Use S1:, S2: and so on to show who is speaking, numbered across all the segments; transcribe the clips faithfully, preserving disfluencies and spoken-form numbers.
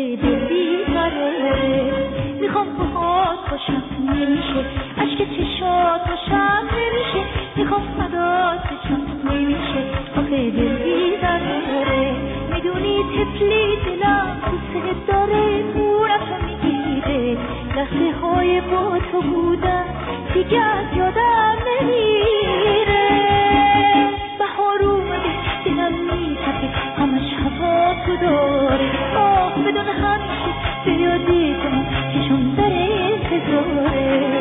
S1: دل بیقراره. میخوام باهات باشم نمیشه، عشق چشات باشم نمیشه، میخوام فدات بشم نمیشه، آخه دل بیقراره. میدونی طفلی دلم دوست داره، پورم میگیره، لحظه های با تو بودن دیگه از یادم نمیره. بهار اومده دلم میتپه، همش هوا تو داره، آه بدون همیشه به یادی کنم چشم در انتظاره.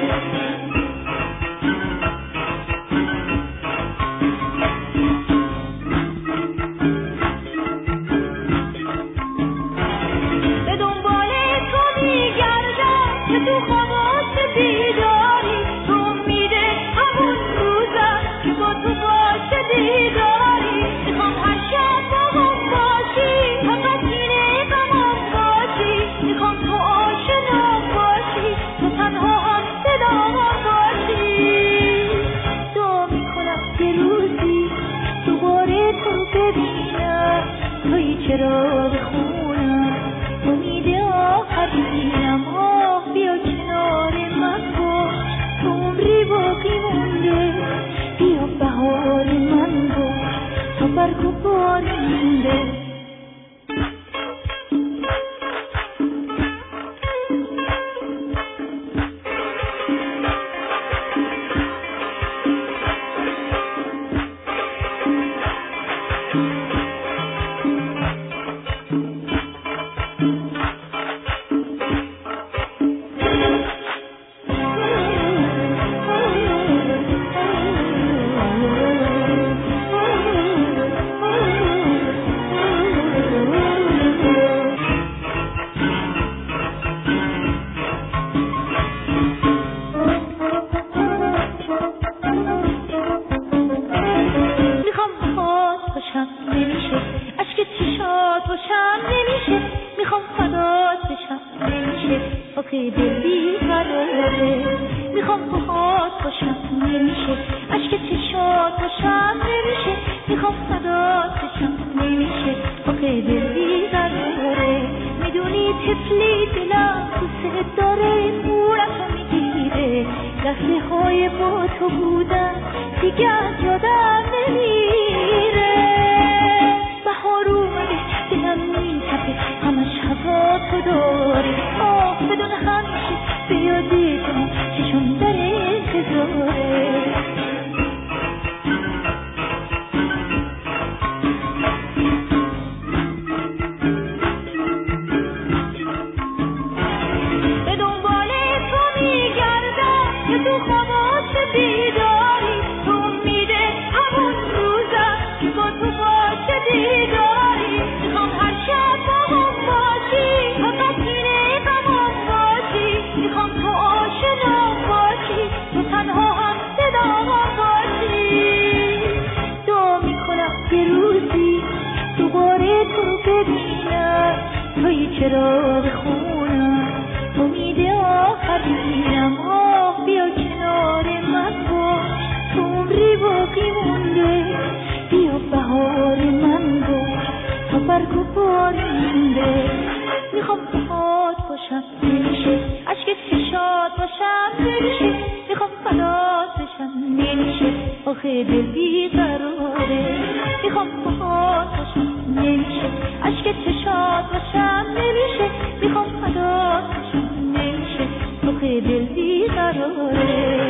S1: به دنبال تو میگردم که تو خوابات بیداری، تو میده همون روزم که با تو باشه دیداری. میخوام هر شب با هم باشی، فقط اینه غمم باشی، میخوام تو آشنا باشی، تو تنها هم صدام باشی. دعا میکنم یه روزی دوباره تو ببینم، توی چرا بخونم امید آخرینم. آه بیا کنار من باش، تو عمری باقی مونده، بیا بهار من باش، تا برگ و بارونده. نمیشه، عشق چشات باشم نمیشه، میخوام فدات بشم نمیشه، آخه دل بیقراره. میخوام باهات باشم نمیشه، عشق چشات باشم نمیشه، میخوام فدات بشم نمیشه، آخه دل بیقراره. میدونی طفلی دلم دوست داره، پورم میگیره، لحظه های با تو بودن دیگه از یادم نمیره. بهار اومده دلم میتپه، همش هوا تو داره، آه بدون همیشه به یادی کنم چشم در انتظاره. به دنبال تو میگردم که تو خوابات بیداری، تو میده همون روزم که با تو باشه دیداری. میخوام هر شب با هم باشی، فقط اینه غمم باشی، میخوام تو آشنا باشی، تو تنها هم صدام باشی. دعا میکنم یه روزی دوباره تو ببینم، توی چرا بخونم امید آخرینم. آه بیا کنار من باش، تو عمری باقی مونده، بیا بهار من باش، تا برگ و بارونده. میخوام باهات باشم نمیشه، عشق چشات باشم نمیشه، میخوام فدات بشم نمیشه، آخه دل بیقراره. میخوام باهات باشم نمیشه، عشق چشات باشم نمیشه، میخوام فدات بشم نمیشه، آخه دل بیقراره.